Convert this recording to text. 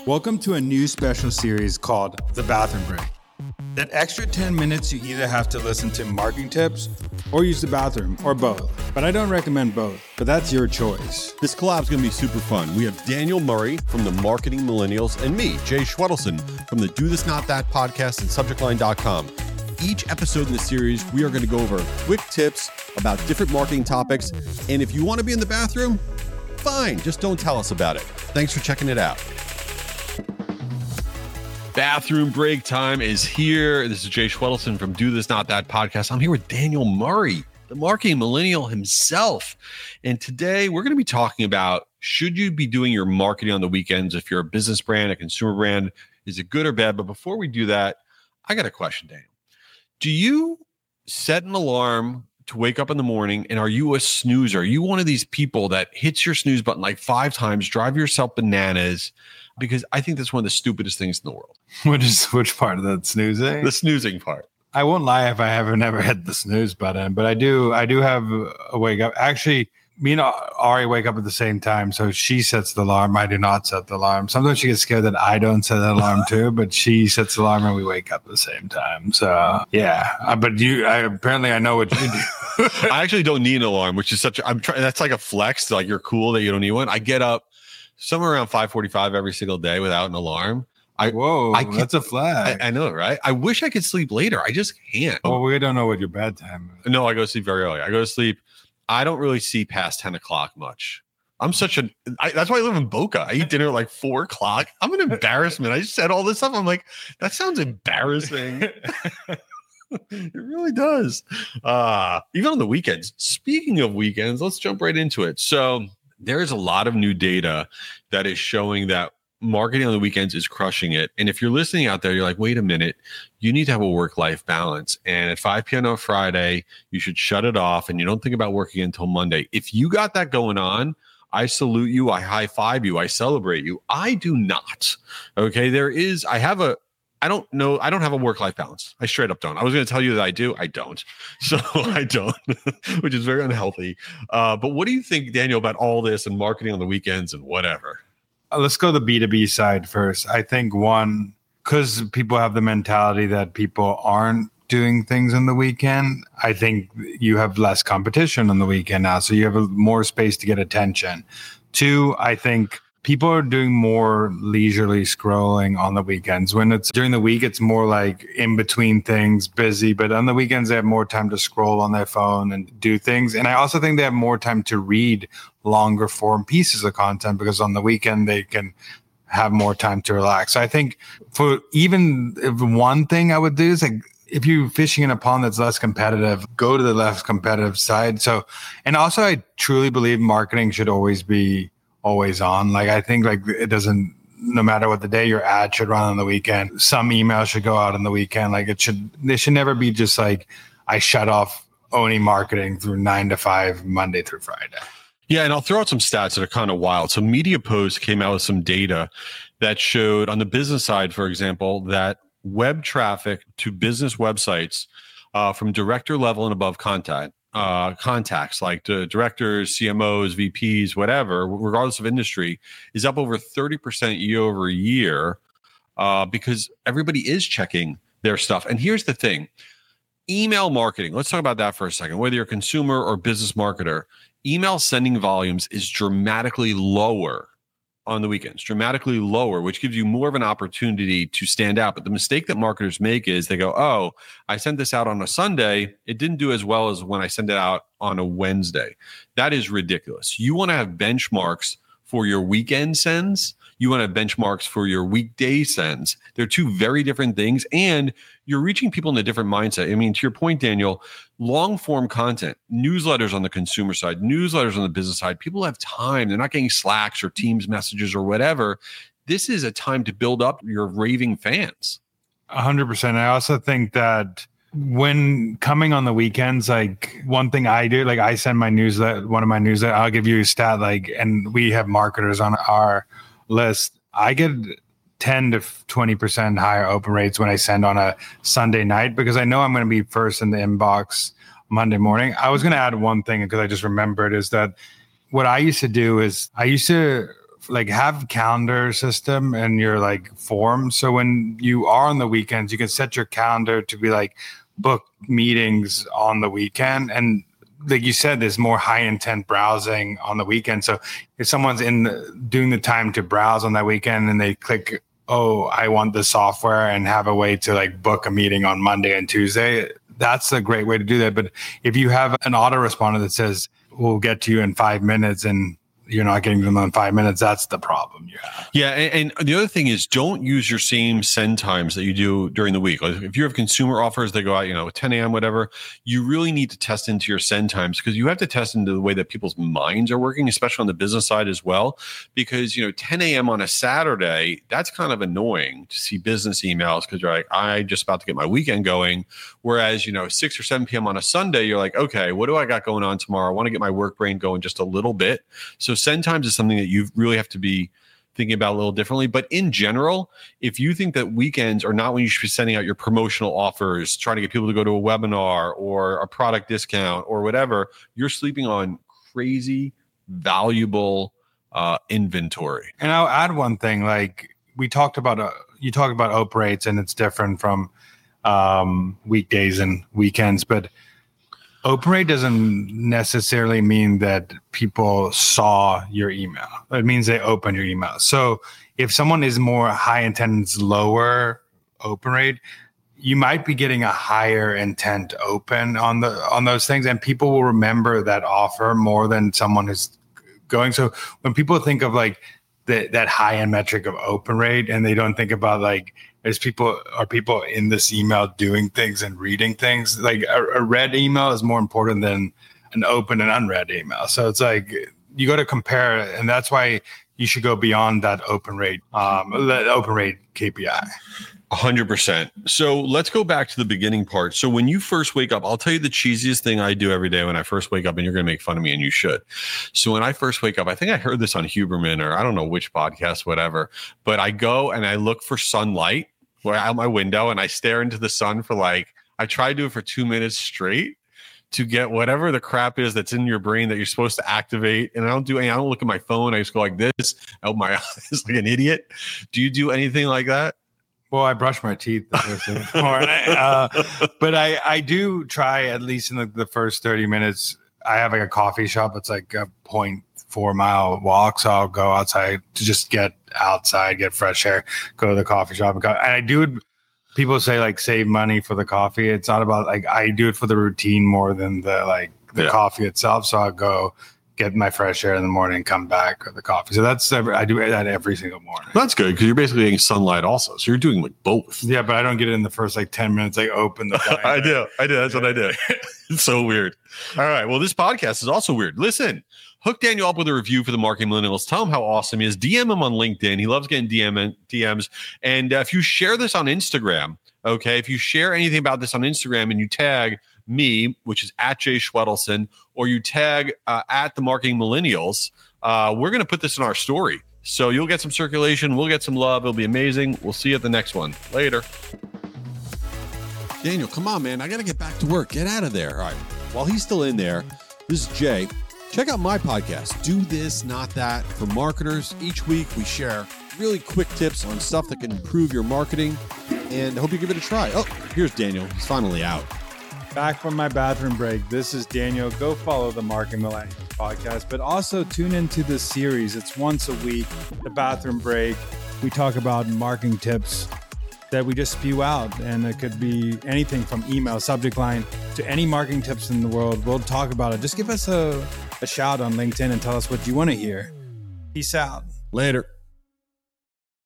Welcome to a new special series called The Bathroom Break. That extra 10 minutes you either have to listen to marketing tips or use the bathroom or both. But I don't recommend both, but that's your choice. This collab is going to be super fun. We have Daniel Murray from the Marketing Millennials and me, Jay Schwedelson from the Do This Not That podcast and subjectline.com. Each episode in the series, we are going to go over quick tips about different marketing topics. And if you want to be in the bathroom, fine, just don't tell us about it. Thanks for checking it out. Bathroom break time is here. This is Jay Schwedelson from Do This Not That podcast. I'm here with Daniel Murray, the marketing millennial himself. And today we're going to be talking about, should you be doing your marketing on the weekends if you're a business brand, a consumer brand? Is it good or bad? But before we do that, I got a question, Daniel. Do you set an alarm to wake up in the morning, and are you a snoozer? Are you one of these people that hits your snooze button like 5 times, drive yourself bananas? Because I think that's one of the stupidest things in the world. Which part of that snoozing? The snoozing part. I won't lie if I haven't ever hit the snooze button, but I do have a wake up. Actually, me and Ari wake up at the same time, so she sets the alarm. I do not set the alarm. Sometimes she gets scared that I don't set the alarm too, but she sets the alarm and we wake up at the same time. So yeah, but apparently I know what you do. I actually don't need an alarm, which is that's like a flex. Like you're cool that you don't need one. I get up somewhere around 5:45 every single day without an alarm. That's a flag. I know, right? I wish I could sleep later. I just can't. Well, we don't know what your bedtime is. No, I go to sleep very early. I go to sleep. I don't really see past 10 o'clock much. That's why I live in Boca. I eat dinner at like 4 o'clock. I'm an embarrassment. I just said all this stuff. I'm like, that sounds embarrassing. It really does. Even on the weekends. Speaking of weekends, let's jump right into it. So there's a lot of new data that is showing that marketing on the weekends is crushing it. And if you're listening out there, you're like, wait a minute, you need to have a work-life balance. And at 5 p.m. on Friday, you should shut it off and you don't think about working until Monday. If you got that going on, I salute you. I high-five you. I celebrate you. I do not. Okay. I don't have a work-life balance. I straight up don't. I was going to tell you that I do. I don't. So I don't, which is very unhealthy. But what do you think, Daniel, about all this and marketing on the weekends and whatever? Let's go the B2B side first. I think one, because people have the mentality that people aren't doing things on the weekend, I think you have less competition on the weekend now. So you have more space to get attention. 2, I think people are doing more leisurely scrolling on the weekends. When it's during the week, it's more like in between things, busy. But on the weekends, they have more time to scroll on their phone and do things. And I also think they have more time to read longer form pieces of content because on the weekend, they can have more time to relax. So I think for even if one thing I would do is like, if you're fishing in a pond that's less competitive, go to the less competitive side. So, and also I truly believe marketing should always be always on. Like I think like it doesn't, no matter what the day, your ad should run on the weekend. Some email should go out on the weekend. Like they should never be just like, I shut off only marketing through 9 to 5, Monday through Friday. Yeah. And I'll throw out some stats that are kind of wild. So MediaPost came out with some data that showed on the business side, for example, that web traffic to business websites from director level and above contacts like the directors, CMOs, VPs, whatever, regardless of industry, is up over 30% year over year because everybody is checking their stuff. And here's the thing. Email marketing. Let's talk about that for a second. Whether you're a consumer or business marketer, email sending volumes is dramatically lower on the weekends, dramatically lower, which gives you more of an opportunity to stand out. But the mistake that marketers make is they go, oh, I sent this out on a Sunday. It didn't do as well as when I send it out on a Wednesday. That is ridiculous. You want to have benchmarks for your weekend sends. You want to have benchmarks for your weekday sends. They're 2 very different things. And you're reaching people in a different mindset. I mean, to your point, Daniel, long form content, newsletters on the consumer side, newsletters on the business side, people have time. They're not getting Slacks or Teams messages or whatever. This is a time to build up your raving fans. 100%. I also think that when coming on the weekends, like one thing I do, like I send my newsletter, one of my newsletters, I'll give you a stat, like, and we have marketers on our list. I get 10 to 20% higher open rates when I send on a Sunday night because I know I'm going to be first in the inbox Monday morning. I was going to add one thing because I just remembered is that what I used to do is I used to like have calendar system and your like form. So when you are on the weekends, you can set your calendar to be like book meetings on the weekend. And like you said, there's more high intent browsing on the weekend. So if someone's doing the time to browse on that weekend and they click, oh, I want the software, and have a way to like book a meeting on Monday and Tuesday, that's a great way to do that. But if you have an autoresponder that says, we'll get to you in 5 minutes, and you're not getting them in 5 minutes, that's the problem you have. Yeah. And the other thing is, don't use your same send times that you do during the week. Like if you have consumer offers that go out, 10 a.m., whatever, you really need to test into your send times, because you have to test into the way that people's minds are working, especially on the business side as well. Because, 10 a.m. on a Saturday, that's kind of annoying to see business emails, because you're like, I'm just about to get my weekend going. Whereas, 6 or 7 p.m. on a Sunday, you're like, okay, what do I got going on tomorrow? I want to get my work brain going just a little bit. So send times is something that you really have to be thinking about a little differently. But in general, if you think that weekends are not when you should be sending out your promotional offers, trying to get people to go to a webinar or a product discount or whatever, you're sleeping on crazy, valuable inventory. And I'll add one thing. Like we talked about, you talked about open rates, and it's different from weekdays and weekends, but open rate doesn't necessarily mean that people saw your email. It means they opened your email. So if someone is more high intent, lower open rate, you might be getting a higher intent open on those things, and people will remember that offer more than someone who's going. So when people think of like that high end metric of open rate, and they don't think about like, are people in this email doing things and reading things? Like a read email is more important than an open and unread email. So it's like you got to compare, and that's why you should go beyond that open rate KPI. 100%. So let's go back to the beginning part. So when you first wake up, I'll tell you the cheesiest thing I do every day when I first wake up, and you're going to make fun of me, and you should. So when I first wake up, I think I heard this on Huberman, or I don't know which podcast, whatever, but I go and I look for sunlight out my window, and I stare into the sun for I try to do it for 2 minutes straight to get whatever the crap is that's in your brain that you're supposed to activate. And I don't look at my phone. I just go like this, out my eyes like an idiot. Do you do anything like that? Well, I brush my teeth the first thing in the morning. But I do try, at least in the first 30 minutes. I have like a coffee shop. It's like a 0.4 mile walk. So I'll go outside to just get outside, get fresh air, go to the coffee shop. And I do it. People say like save money for the coffee. It's not about like, I do it for the routine more than the coffee itself. So I'll go get my fresh air in the morning and come back with the coffee. So I do that every single morning. That's good, because you're basically getting sunlight also. So you're doing like both. Yeah, but I don't get it in the first 10 minutes. I open the I do. That's what I do. It's so weird. All right. Well, this podcast is also weird. Listen, hook Daniel up with a review for the Marketing Millennials. Tell him how awesome he is. DM him on LinkedIn. He loves getting DMs. And if you share this on Instagram, okay, if you share anything about this on Instagram and you tag me, which is at Jay Schwedelson, or you tag at the Marketing Millennials, we're going to put this in our story. So you'll get some circulation. We'll get some love. It'll be amazing. We'll see you at the next one. Later. Daniel, come on, man. I got to get back to work. Get out of there. All right. While he's still in there, this is Jay. Check out my podcast, Do This, Not That, for marketers. Each week we share really quick tips on stuff that can improve your marketing, and I hope you give it a try. Oh, here's Daniel. He's finally out. Back from my bathroom break. This is Daniel. Go follow the Marketing Millennials podcast, but also tune into this series. It's once a week, the bathroom break. We talk about marketing tips that we just spew out, and it could be anything from email, subject line, to any marketing tips in the world. We'll talk about it. Just give us a shout on LinkedIn and tell us what you want to hear. Peace out. Later.